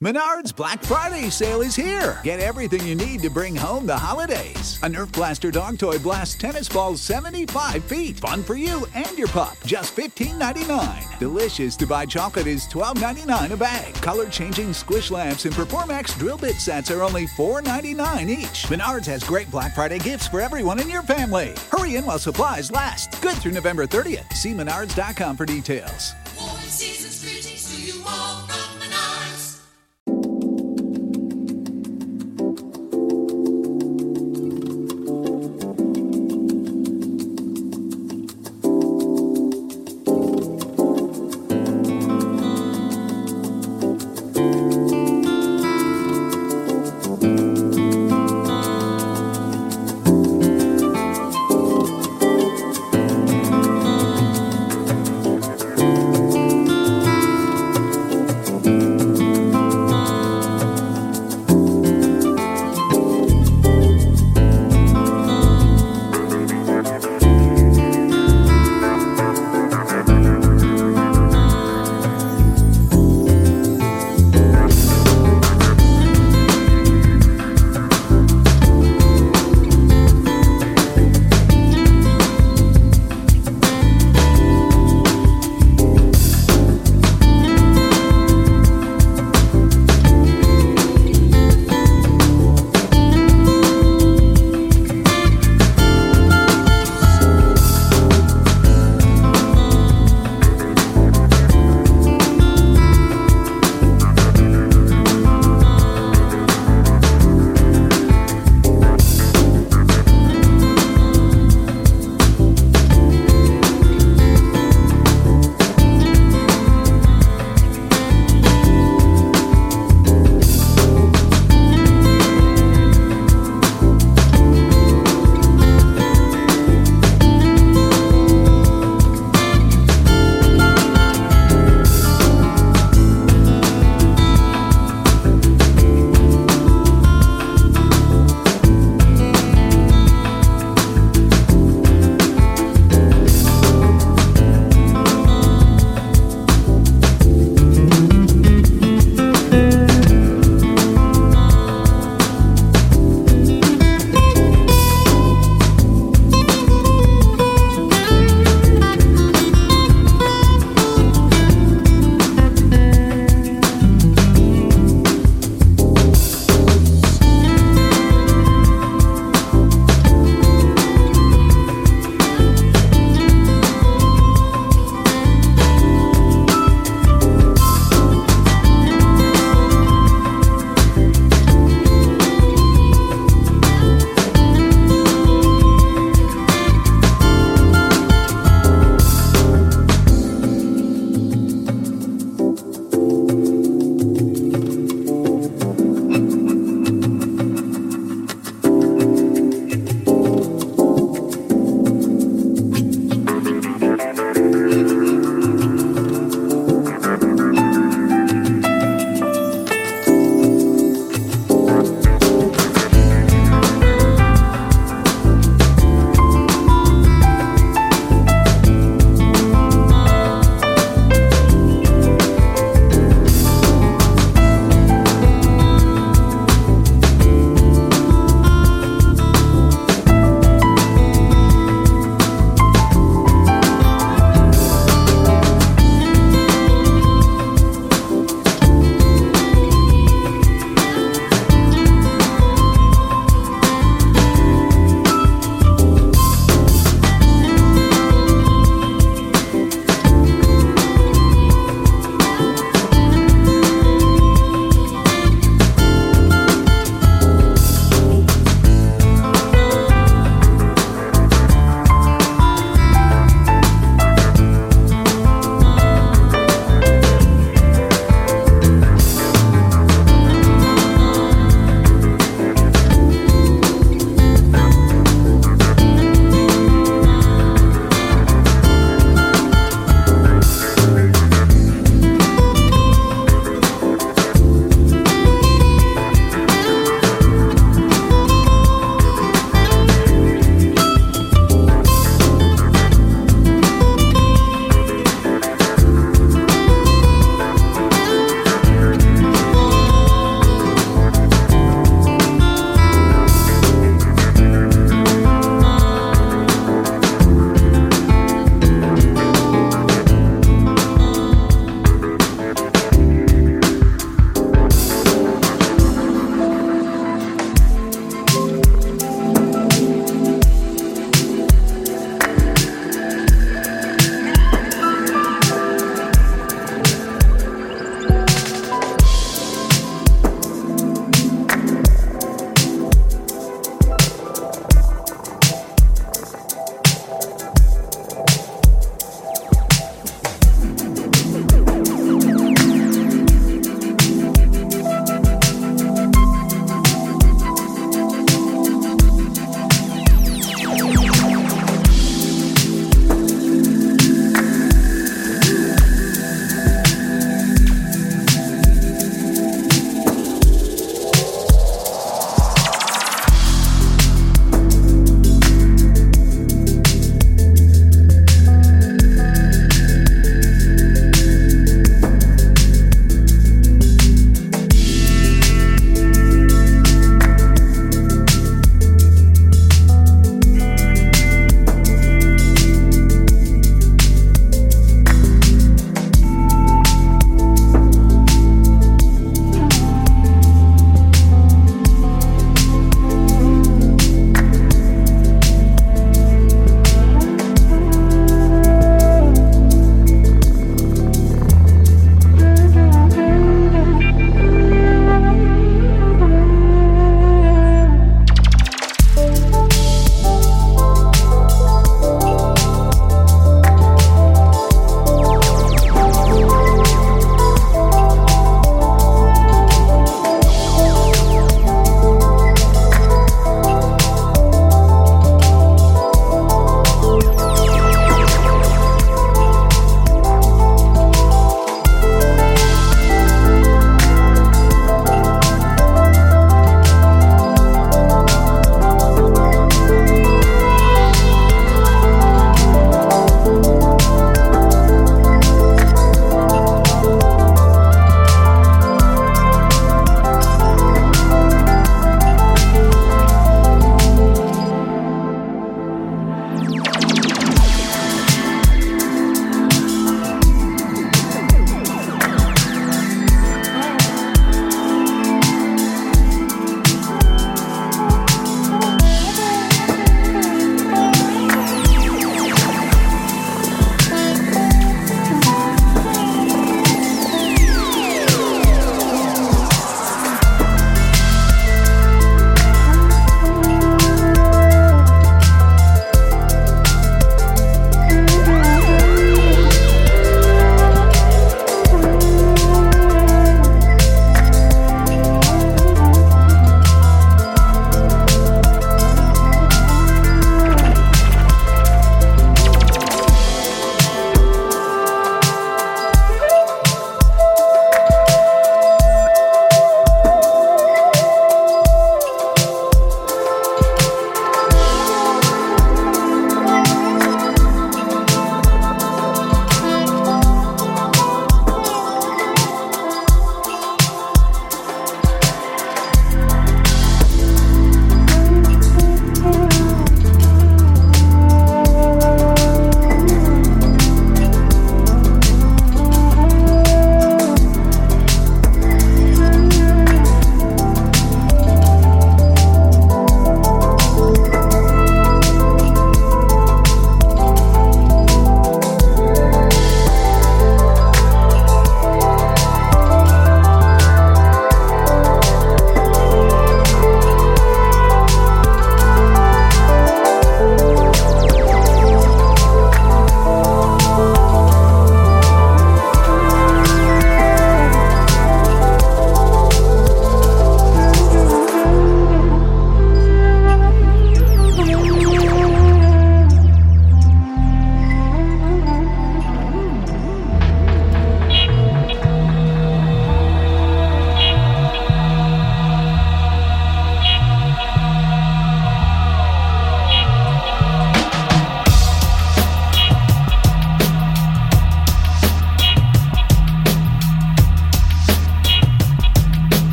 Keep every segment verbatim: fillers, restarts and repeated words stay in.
Menards Black Friday sale is here. Get everything you need to bring home the holidays. A Nerf Blaster dog toy blasts tennis balls seventy-five feet. Fun for you and your pup. Just fifteen ninety-nine. Delicious to buy chocolate is twelve ninety-nine a bag. Color-changing squish lamps and Performax drill bit sets are only four ninety-nine each. Menards has great Black Friday gifts for everyone in your family. Hurry in while supplies last. Good through November thirtieth. See menards dot com for details. Warm season's greetings to you all from Menards.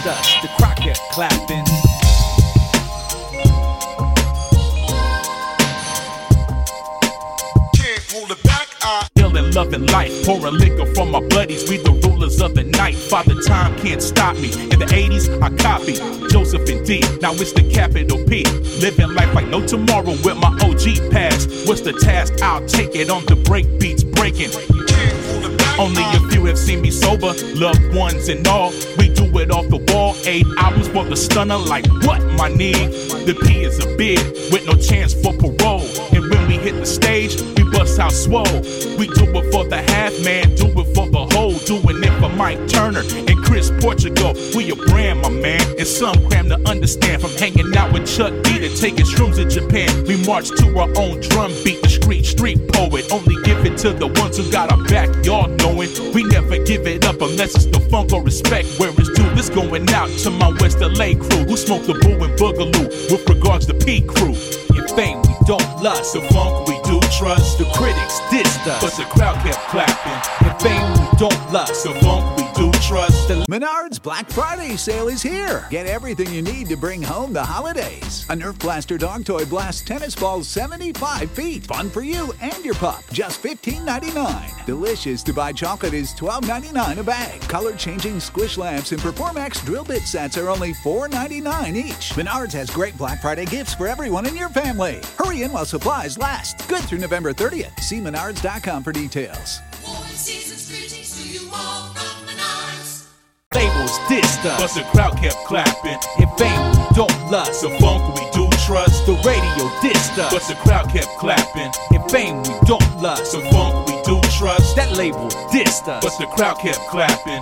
us. The crowd kept clapping. Feeling loving life, pouring liquor from my buddies. We the rulers of the night. Father Time can't stop me. In the eighties, I copied Joseph and D. Now it's the capital P. Living life like no tomorrow with my O G pass. What's the task? I'll take it on the break beats breaking. Only a few have seen me sober, loved ones and all. We do it off the wall, eight hours for the stunner. Like what, my nigga? The P is a bid with no chance for parole. And when we hit the stage, we bust out swole. We do it for the half man, do it for the whole. Doing it for Mike Turner and Chris Portugal. We a brand, my man, and some cram to understand. From hanging out with Chuck D to taking shrooms in Japan. We march to our own drum beat, the street street poet. Only give it to the ones who got our back, y'all know. We never give it up unless it's the funk or respect. Where it's due, this going out to my West L A crew who smoke the boo and boogaloo with regards to P crew. In fame we don't lust, the funk we do trust. The critics dissed us, but the crowd kept clapping. In fame we don't lust, the funk we do trust. The Menards Black Friday sale is here. Get everything you need to bring home the holidays. A Nerf Blaster dog toy blasts tennis balls seventy-five feet. Fun for you and your pup. Just fifteen ninety-nine. Delicious to buy chocolate is twelve ninety-nine a bag. Color-changing squish lamps and Performax drill bit sets are only four ninety-nine each. Menards has great Black Friday gifts for everyone in your family. Hurry in while supplies last. Good through November thirtieth. See menards dot com for details. Warm season's greetings to you all from Menards. labels dissed us, but the crowd kept clapping. In fame we don't lust, the funk we do trust. The radio dissed us, but the crowd kept clapping. In fame we don't lust, the funk we do trust. That label dissed us, but the crowd kept clapping.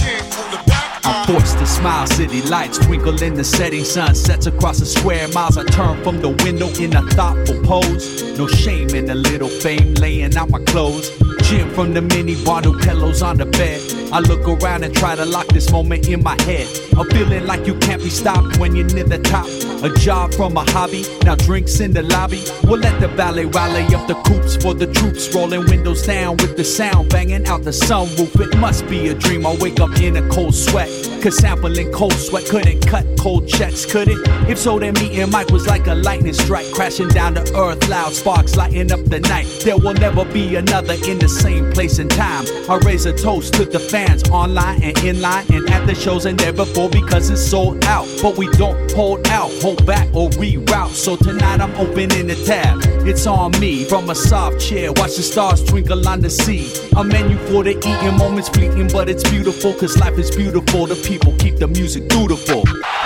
I'm forced to smile, city lights twinkle in the setting sun. Sets across the square miles, I turn from the window in a thoughtful pose. No shame in a little fame, laying out my clothes. Gin from the mini bottle, pillows on the bed. I look around and try to lock this moment in my head. I'm feeling like you can't be stopped when you're near the top. A job from a hobby, now drinks in the lobby. We'll let the ballet rally up the coops for the troops. Rolling windows down with the sound banging out the sunroof. It must be a dream, I wake up in a cold sweat. Cause sampling cold sweat couldn't cut cold checks, could it? If so, then me and Mike was like a lightning strike. Crashing down to earth, loud sparks lighting up the night. There will never be another in the same place and time. I raise a toast to the fans online and in line and at the shows and there before because it's sold out. But we don't hold out, hold back or reroute. So tonight I'm opening the tab. It's on me from a soft chair. Watch the stars twinkle on the sea. A menu for the eating, moments fleeting, but it's beautiful cause life is beautiful. The people keep the music beautiful.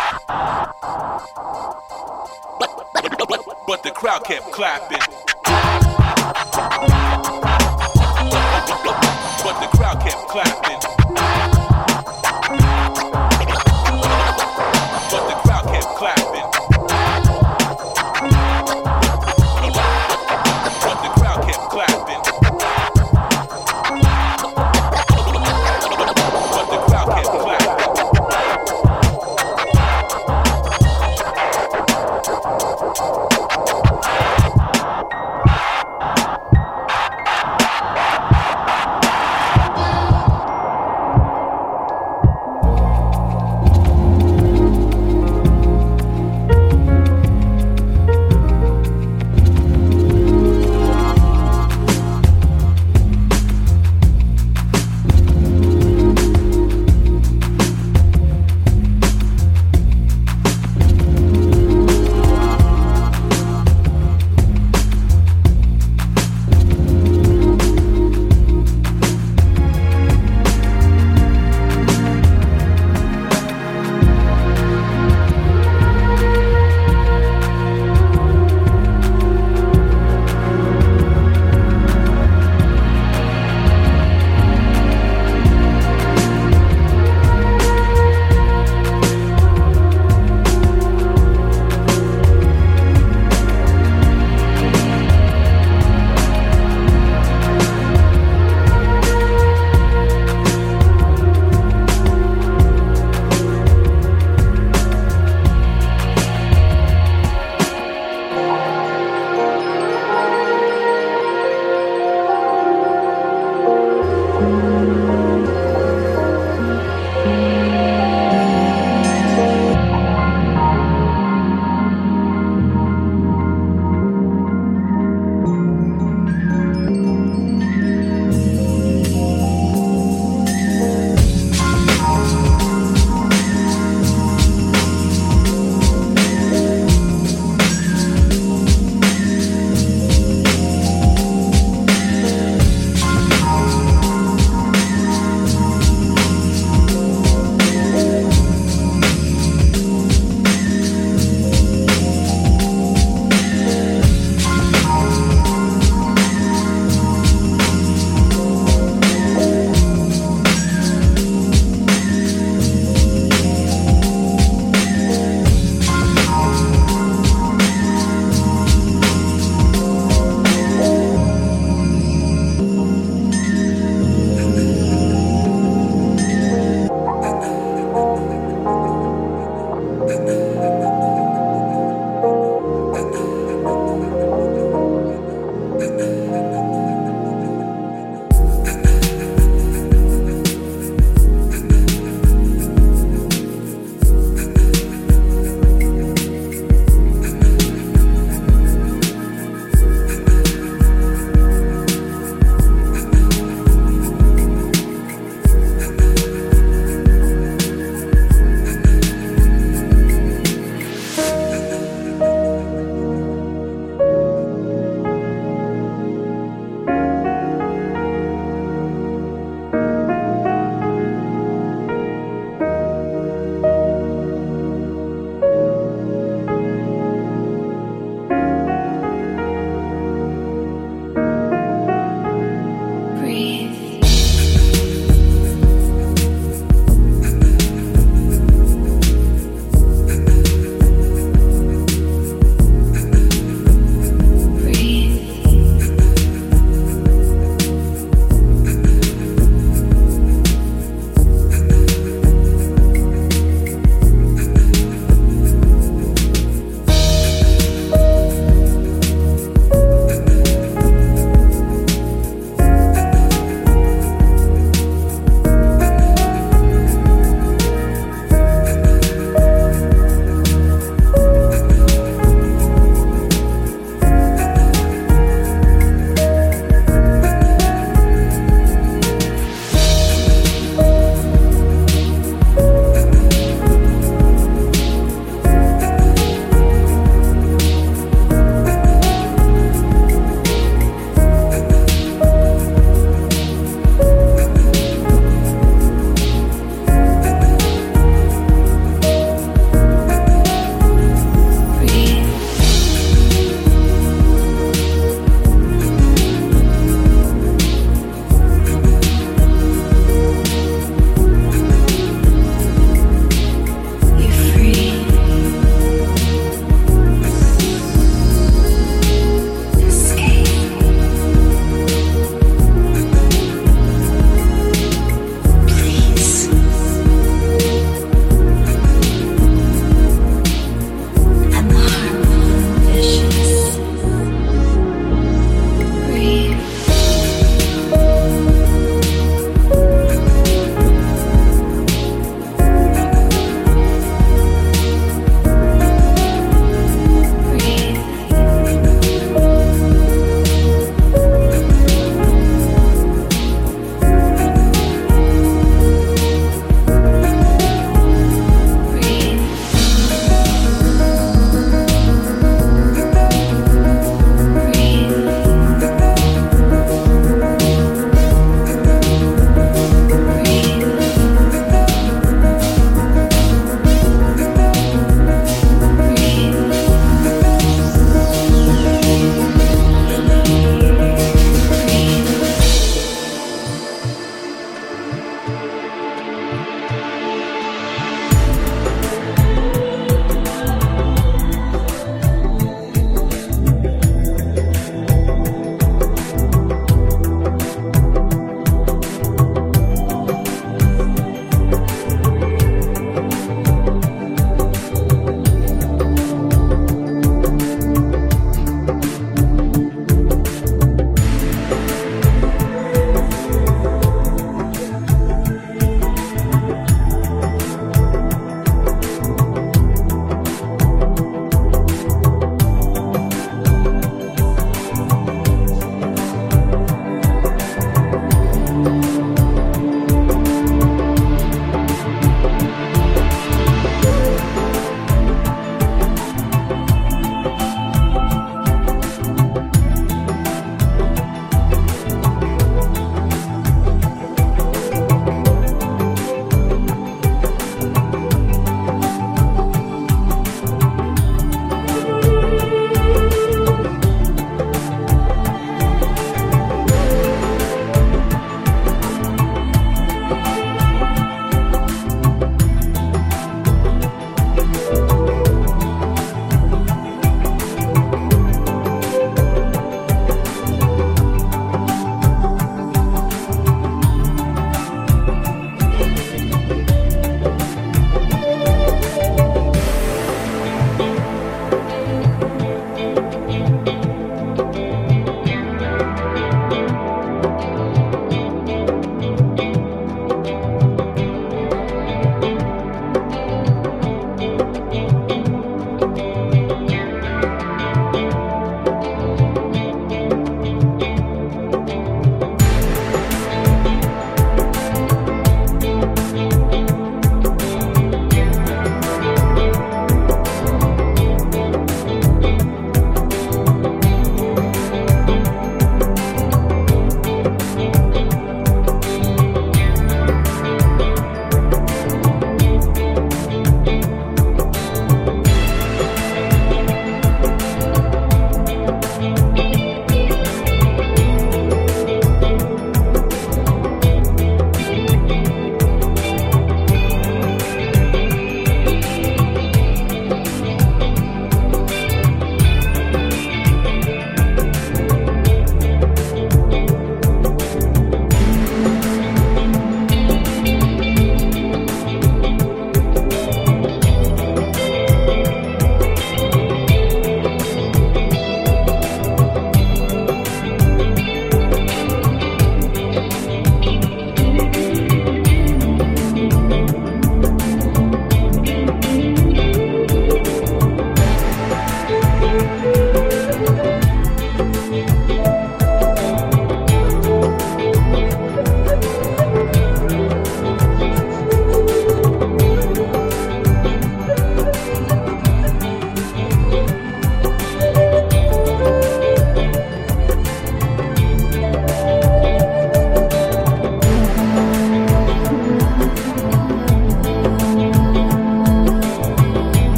But the crowd kept clapping. But the crowd kept clapping.